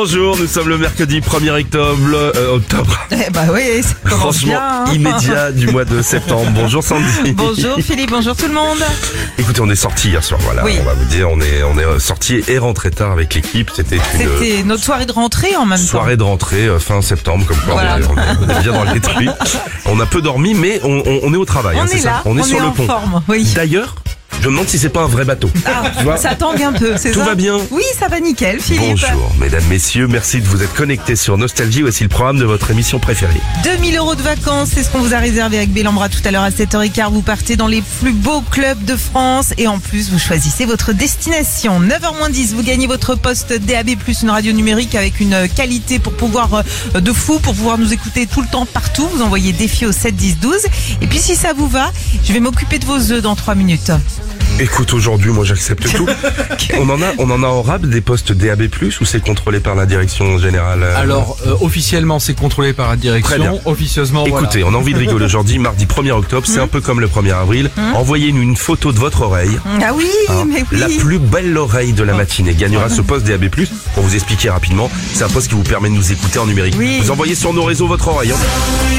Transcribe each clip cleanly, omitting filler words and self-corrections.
Bonjour, nous sommes le mercredi 1er octobre. Bah oui, ça commence Franchement, bien, hein. immédiat du mois de septembre. Bonjour Sandy. Bonjour Philippe, bonjour tout le monde. Écoutez, on est sortis hier soir, voilà. Oui. On va vous dire, on est sortis et rentrés tard avec l'équipe. C'était C'était notre soirée de rentrée en même temps. soirée de rentrée fin septembre, comme quoi Voilà. on est bien dans les trucs. On a peu dormi, mais on est au travail. On hein, c'est est ça. là, On est sur le en pont. forme, oui. D'ailleurs, je me demande si c'est pas un vrai bateau. Tu vois, Ça tangue un peu, c'est tout ça? va bien. Oui, ça va nickel, Philippe. Bonjour, mesdames, messieurs, merci de vous être connectés sur Nostalgie. Voici le programme de votre émission préférée. 2000 € de vacances, c'est ce qu'on vous a réservé avec Bellambra tout à l'heure à 7h15. Vous partez dans les plus beaux clubs de France et en plus, vous choisissez votre destination. 9h-10, vous gagnez votre poste DAB+, une radio numérique avec une qualité pour pouvoir de fou, pour pouvoir nous écouter tout le temps, partout. Vous envoyez défi au 7 10 12. Et puis si ça vous va, je vais m'occuper de vos œufs dans 3 minutes. Écoute, aujourd'hui, moi j'accepte tout. On en a en rab des postes DAB+, ou c'est contrôlé par la direction générale Alors, officiellement, c'est contrôlé par la Très bien. direction. Officieusement, Écoutez, on a envie de rigoler aujourd'hui, mardi 1er octobre, c'est un peu comme le 1er avril. Envoyez-nous une photo de votre oreille. Ah oui, Hein, mais oui. La plus belle oreille de la matinée gagnera ce poste DAB+. Pour vous expliquer rapidement, c'est un poste qui vous permet de nous écouter en numérique. Oui. Vous envoyez sur nos réseaux votre oreille. Hein.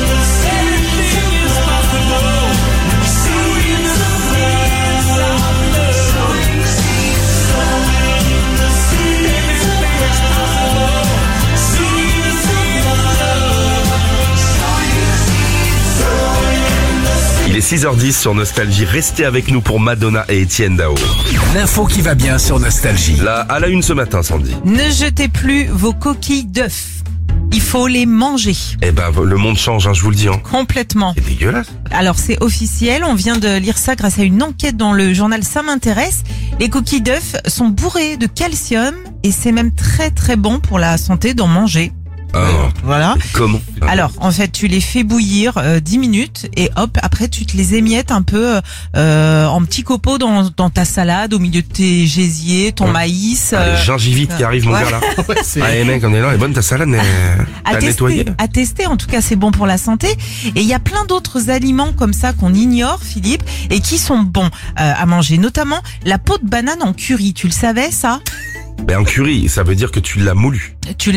Il est 6h10 sur Nostalgie. Restez avec nous pour Madonna et Etienne Dao. L'info qui va bien sur Nostalgie. Là, à la une ce matin, Sandy. Ne jetez plus vos coquilles d'œufs. Il faut les manger Eh ben, le monde change, hein, je vous le dis. Hein. complètement. C'est dégueulasse. Alors c'est officiel, on vient de lire ça grâce à une enquête dans le journal Ça m'intéresse. Les coquilles d'œufs sont bourrées de calcium et c'est même très très bon pour la santé d'en manger. Voilà. Comment Alors en fait tu les fais bouillir 10 minutes et hop après tu te les émiettes un peu en petits copeaux dans ta salade au milieu de tes gésiers, ton maïs. Les gingivites qui arrivent, mon ouais. gars, là. Ouais, c'est... Ah, les mecs, on est là, elle est bonne ta salade, mais t'as nettoyé. À tester, en tout cas c'est bon pour la santé. Et il y a plein d'autres aliments comme ça qu'on ignore, Philippe, et qui sont bons à manger, notamment la peau de banane en curry. Tu le savais ça? Mais un curry, ça veut dire que tu l'as moulu. Tu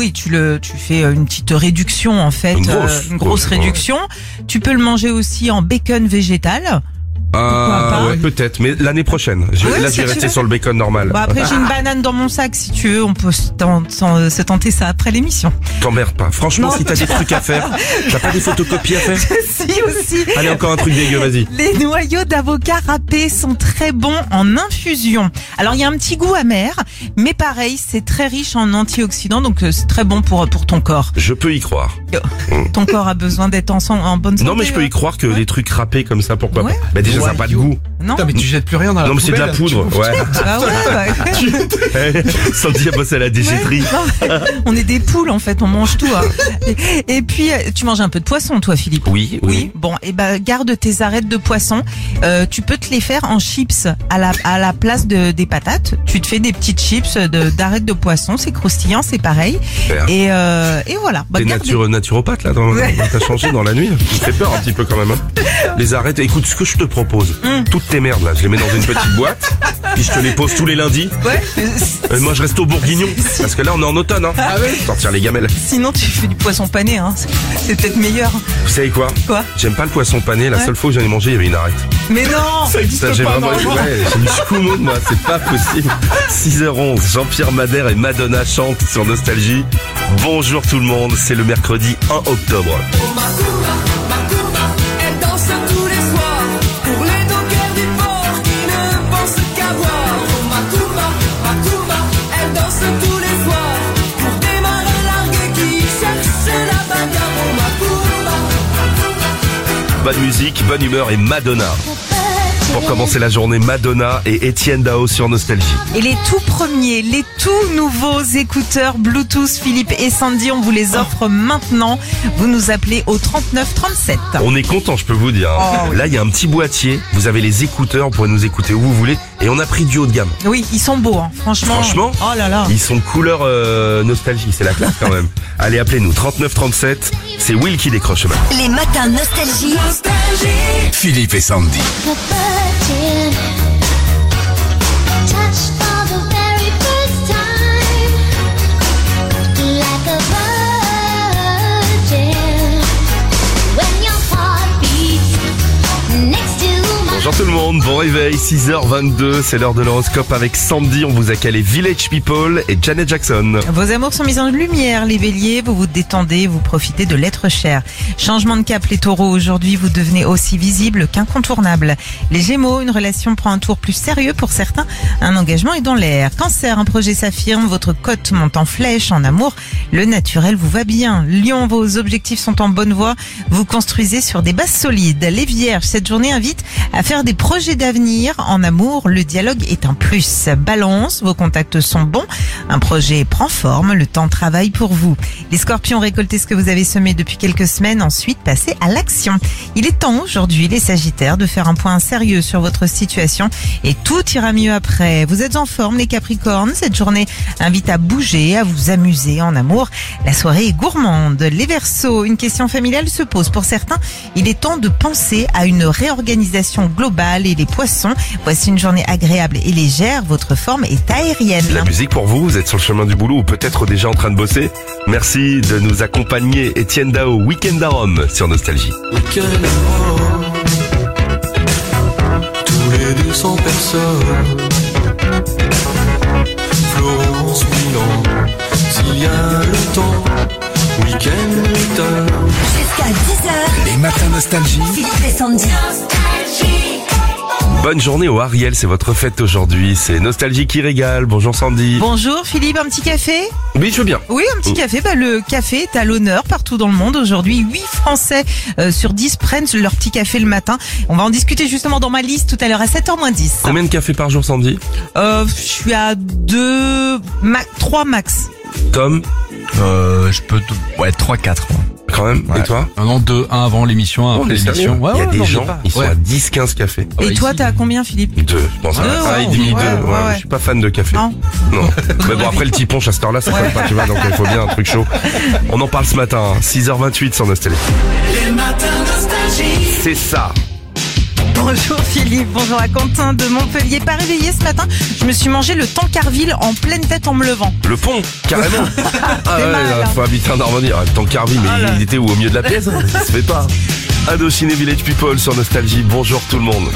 fais une petite réduction en fait, Une grosse réduction. Tu peux le manger aussi en bacon végétal. pas Ouais, peut-être, mais l'année prochaine. Oui, Là, si je vais tu rester veux. sur le bacon normal. Bah après j'ai une banane dans mon sac si tu veux, on peut se tenter ça après l'émission. T'emmerdes pas. Franchement, Non. si t'as des trucs à faire, t'as pas des photocopies à faire? Si aussi. Allez, encore un truc dégueu, vas-y. Les noyaux d'avocat râpés sont très bons en infusion. Alors il y a un petit goût amer, mais pareil, c'est très riche en antioxydants, donc c'est très bon pour ton corps. Je peux y croire. Ton corps a besoin d'être en bonne santé. Non, mais je peux y croire que des trucs râpés comme ça, pourquoi Ouais. pas? Bah déjà, ça n'a pas de goût. Non. Putain, mais tu jettes plus rien dans la Non, mais c'est de la poubelle, poudre. tu- Ouais. Ah ouais. Sandy a bossé à la déchetterie. Non, on est des poules en fait, on mange tout. Hein. Et puis tu manges un peu de poisson, toi, Philippe? Oui. Bon, et ben garde tes arêtes de poisson. Tu peux te les faire en chips à la place des patates. Tu te fais des petites chips d'arêtes de poisson, c'est croustillant, c'est pareil. Super. Et voilà. Bah, T'es garde- naturopathe là, t'as changé dans la nuit. Tu me fais peur un petit peu quand même. Hein. Les arêtes, écoute, ce que je te propose, toutes tes merdes là, je les mets dans une petite boîte, puis je te les pose tous les lundis. Ouais. Moi je reste au bourguignon, parce que là on est en automne. Hein. Ah ouais. Sortir les gamelles. Sinon tu fais du poisson pané, hein. C'est peut-être meilleur. Vous savez quoi? Quoi? J'aime pas le poisson pané, la Ouais. seule fois où j'en ai mangé, il y avait une arête. Mais non. Ça existe Ça, j'ai pas, vraiment, normalement. ouais, j'ai une schoumoune, moi, c'est pas possible. 6h11, Jean-Pierre Madère et Madonna chantent sur Nostalgie. Bonjour tout le monde, c'est le mercredi 1 octobre. Elle danse tous les soirs pour les dockers du port qui ne pensent qu'à boire. Macumba, elle danse tous les soirs pour des marins largués qui cherchent la bagarre. Bonne musique, bonne humeur et Madonna. Pour commencer la journée, Madonna et Etienne Dao sur Nostalgie. Et les tout premiers, les tout nouveaux écouteurs Bluetooth Philippe et Sandy, on vous les offre maintenant. Vous nous appelez au 39 37. On est content, je peux vous dire. Oh, oui. Là, il y a un petit boîtier, vous avez les écouteurs, vous pourrez nous écouter où vous voulez. Et on a pris du haut de gamme. Oui, ils sont beaux, hein. Franchement. Oh là là. Ils sont couleur Nostalgie, c'est la classe quand même. Allez, appelez-nous 39 37, c'est Will qui décroche maintenant. Les matins Nostalgie. Philippe et Sandy. Bonjour tout le monde, bon réveil, 6h22, c'est l'heure de l'horoscope avec Sandy, on vous a calé Village People et Janet Jackson. Vos amours sont mis en lumière, les béliers, vous vous détendez, vous profitez de l'être cher. Changement de cap, les taureaux, aujourd'hui vous devenez aussi visible qu'incontournable. Les gémeaux, une relation prend un tour plus sérieux pour certains, un engagement est dans l'air. Cancer, un projet s'affirme, votre cote monte en flèche, en amour, le naturel vous va bien. Lion, vos objectifs sont en bonne voie, vous construisez sur des bases solides. Les vierges, cette journée invite à faire des projets d'avenir. En amour, le dialogue est un plus. Balance, vos contacts sont bons, un projet prend forme, le temps travaille pour vous. Les scorpions, récoltez ce que vous avez semé depuis quelques semaines, ensuite passez à l'action. Il est temps aujourd'hui, les sagittaires, de faire un point sérieux sur votre situation et tout ira mieux après. Vous êtes en forme, les capricornes, cette journée invite à bouger, à vous amuser. En amour, la soirée est gourmande. Les verseaux, une question familiale se pose pour certains, il est temps de penser à une réorganisation globale. Et les poissons, voici une journée agréable et légère, votre forme est aérienne. La musique pour vous, vous êtes sur le chemin du boulot ou peut-être déjà en train de bosser. Merci de nous accompagner, Étienne Dao, Weekend à Rome sur Nostalgie. Week-end à Rome, tous les 200 personnes. Florence, Milan, s'il y a le temps. Week-end return. Jusqu'à 10h, Les matins Nostalgie. Philippe et Sandy. Bonne journée au Ariel, c'est votre fête aujourd'hui, c'est Nostalgie qui régale. Bonjour Sandy. Bonjour Philippe, un petit café? Oui, je veux bien. Oui, un petit café. Le café est à l'honneur partout dans le monde. Aujourd'hui, 8 Français sur 10 prennent leur petit café le matin. On va en discuter justement dans ma liste tout à l'heure à 7h-10. Combien de cafés par jour Sandy? Je suis à 3 max. Tom, Je peux... Ouais, 3-4. quand même, et toi? Non, 2, 1 avant l'émission, un On après est sérieux. l'émission. Il y a des non, gens, pas. ils sont Ouais. à 10-15 cafés. Et Ouais, toi, ici. t'as combien Philippe? 2, je pense. Ouais, Et demi, ouais, 2. ouais. Je suis pas fan de café. Non. Non. Mais bon, après le petit punch à cette heure-là, ça colle pas, tu vois, donc il faut bien un truc chaud. On en parle ce matin, 6h28 sur Nostalgie. Les matins nostalgie. C'est ça. Bonjour Philippe, bonjour à Quentin de Montpellier. Pas réveillé ce matin, je me suis mangé le Tancarville en pleine tête en me levant. Le pont, carrément. Ah ouais, mal, hein. faut habiter en Normandie. Ah, tant Carvi, mais il était où, au milieu de la pièce? Ça se fait pas. Indochine et Village People sur Nostalgie. Bonjour tout le monde.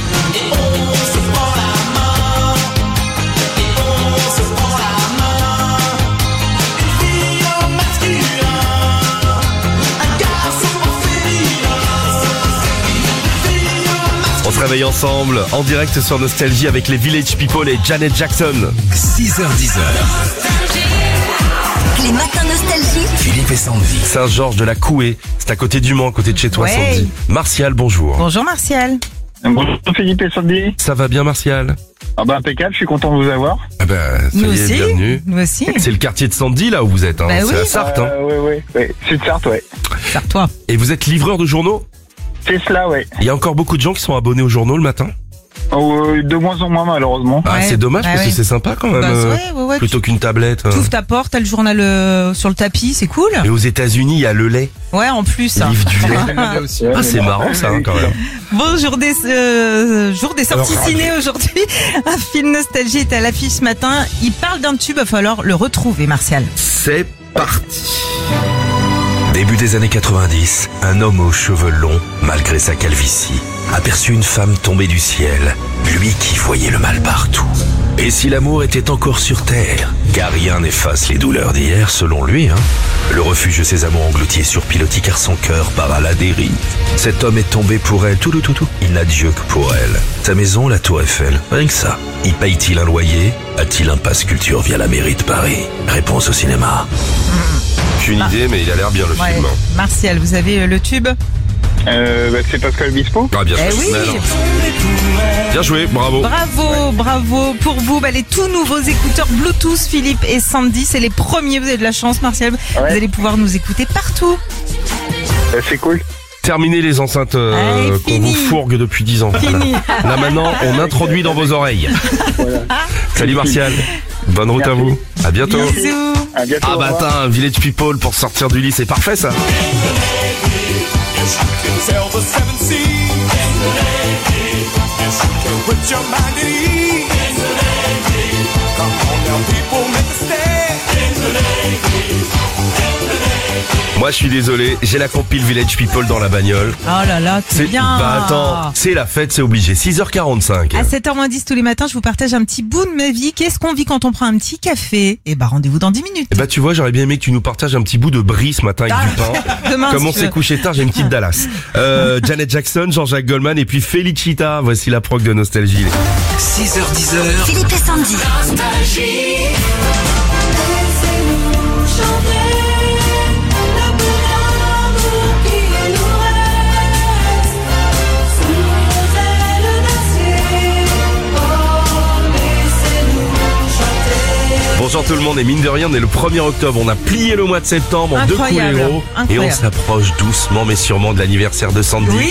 On se réveille ensemble, en direct sur Nostalgie avec les Village People et Janet Jackson. 6h10. Les matins nostalgie. Philippe et Sandy. Saint-Georges de la Couée, c'est à côté du Mans, à côté de chez toi, Ouais. Sandy. Martial, bonjour. Bonjour Martial. Bonjour Philippe et Sandy. Ça va bien, Martial? Ah bah impeccable, je suis content de vous avoir. Ah ben, ça Nous y est, aussi. bienvenue. Nous aussi. C'est le quartier de Sandy, là où vous êtes, hein. Bah C'est oui. à Sarthe, hein. Oui. Sud Sarthe, ouais. Sers-toi. Et vous êtes livreur de journaux? C'est cela, ouais. Il y a encore beaucoup de gens qui sont abonnés aux journaux le matin? De moins en moins malheureusement. Ah, Ouais. c'est dommage Bah parce que oui. c'est sympa quand même. Bah, ouais. Plutôt qu'une tablette. Tu ouvres ta porte, t'as le journal sur le tapis, c'est cool. Et aux États-Unis, il y a le lait. Ouais, en plus. Livre du lait. Là aussi. Ah, c'est marrant ça, hein, quand même. Bon, jour des sorties Alors, ciné aujourd'hui. Un film nostalgie est à l'affiche ce matin. Il parle d'un tube, il va falloir le retrouver, Martial. C'est parti. Début des années 90, un homme aux cheveux longs, malgré sa calvitie, aperçut une femme tombée du ciel, lui qui voyait le mal partout. Et si l'amour était encore sur terre, car rien n'efface les douleurs d'hier selon lui, hein. Le refuge de ses amours englouti et surpilotis car son cœur part à la dérive. Cet homme est tombé pour elle, tout. Il n'a Dieu que pour elle. Sa maison, la Tour Eiffel, rien que ça. Y paye-t-il un loyer? A-t-il un pass culture via la mairie de Paris? Réponse au cinéma. J'ai une idée, mais il a l'air bien le Ouais. film. Martial, vous avez le tube? C'est Pascal Bispo. Ah, bien Eh sûr. oui. Mais alors. Bien joué, bravo. Bravo pour vous. Les tout nouveaux écouteurs Bluetooth Philippe et Sandy, c'est les premiers. Vous avez de la chance, Martial. Vous allez pouvoir nous écouter partout. C'est cool. Terminez les enceintes Allez, qu'on fini. vous fourgue depuis 10 ans. Fini. Là maintenant, on introduit dans vos oreilles. Salut Martial. Bonne route à vous. À bientôt. Bisous. À bientôt. Ah au bah revoir. attends, un Village People pour sortir du lit, c'est parfait ça. Tell the 7 seas. Put your mind at ease. Come on now, people, make a stand. Moi, je suis désolé, j'ai la compile Village People dans la bagnole. Oh là là, c'est bien. Bah attends, c'est la fête, c'est obligé. 6h45. À 7h10 tous les matins, je vous partage un petit bout de ma vie. Qu'est-ce qu'on vit quand on prend un petit café? Et bah rendez-vous dans 10 minutes. Eh bah tu vois, j'aurais bien aimé que tu nous partages un petit bout de brie ce matin avec du pain. Demain, Comme si on tu s'est veux. couché tard, j'ai une petite Dallas. Janet Jackson, Jean-Jacques Goldman et puis Felicita. Voici la proc de Nostalgie. 6h10. Philippe et Sandy. Bonjour tout le monde et mine de rien, on est le 1er octobre. On a plié le mois de septembre en 2 coups Incroyable, l'héros. Et on incroyable. s'approche doucement mais sûrement de l'anniversaire de Sandy. Oui,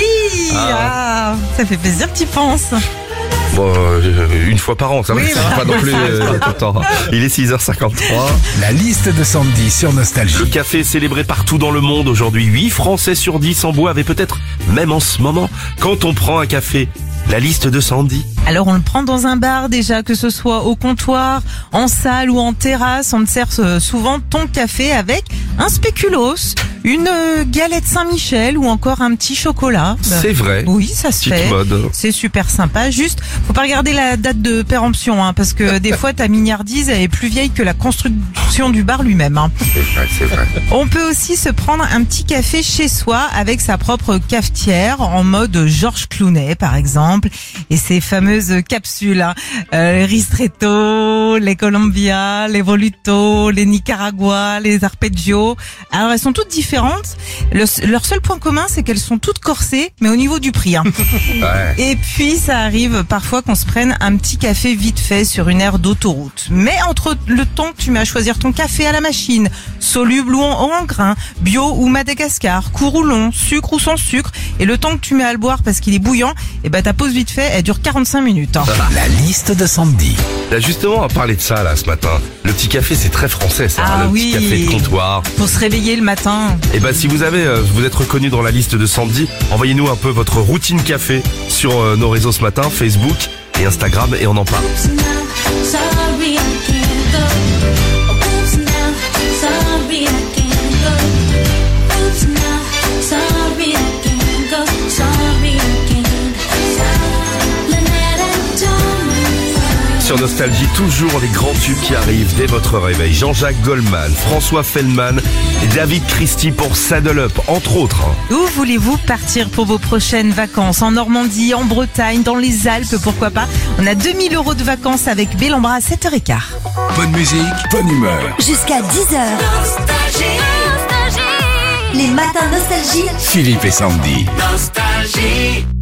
ça fait plaisir que tu y penses. Bon, une fois par an, ça va, Oui, ça va bah, pas non plus tout le temps. Il est 6h53. La liste de Sandy sur Nostalgie. Le café est célébré partout dans le monde aujourd'hui. 8 Français sur 10 en boivent et peut-être même en ce moment. Quand on prend un café, la liste de Sandy. Alors on le prend dans un bar déjà, que ce soit au comptoir, en salle ou en terrasse. On te sert souvent ton café avec un spéculoos, une galette Saint-Michel ou encore un petit chocolat. C'est vrai. Oui, ça se Petite fait. mode. C'est super sympa. Juste, faut pas regarder la date de péremption, parce que des fois ta mignardise elle est plus vieille que la construction du bar lui-même. C'est vrai, c'est vrai. On peut aussi se prendre un petit café chez soi avec sa propre cafetière en mode Georges Clooney par exemple et ses fameuses capsules, les Ristretto, les Colombia, les Voluto, les Nicaragua, les Arpeggio. Alors elles sont toutes différentes. Leur seul point commun c'est qu'elles sont toutes corsées mais au niveau du prix. Ouais. Et puis ça arrive parfois qu'on se prenne un petit café vite fait sur une aire d'autoroute. Mais entre le temps que tu mets à choisir ton café à la machine, soluble ou en grains, bio ou Madagascar, court ou long, sucre ou sans sucre, et le temps que tu mets à le boire parce qu'il est bouillant, et ben ta pause vite fait, elle dure 45 minutes. La liste de Sandy. Là justement, à parler de ça là ce matin. Le petit café, c'est très français ça. Ah le oui. petit café de comptoir. Pour se réveiller le matin. Et ben si vous êtes reconnu dans la liste de Sandy, envoyez-nous un peu votre routine café sur nos réseaux ce matin, Facebook et Instagram et on en parle. Sorry, I can't go. Oops, now, sorry, I can't go. Oops, now, sorry, I can't go. Sorry, I can't. Lynette and Tommy. Sur Nostalgie, toujours les grands tubes qui arrivent dès votre réveil. Jean-Jacques Goldman, François Feldman et David Christie pour Saddle Up, entre autres. Où voulez-vous partir pour vos prochaines vacances? En Normandie, en Bretagne, dans les Alpes, pourquoi pas? On a 2000 € de vacances avec Bellambra à 7h15. Bonne musique, bonne humeur. Jusqu'à 10h. Nostalgie. Les matins Nostalgie. Philippe et Sandy. Nostalgie.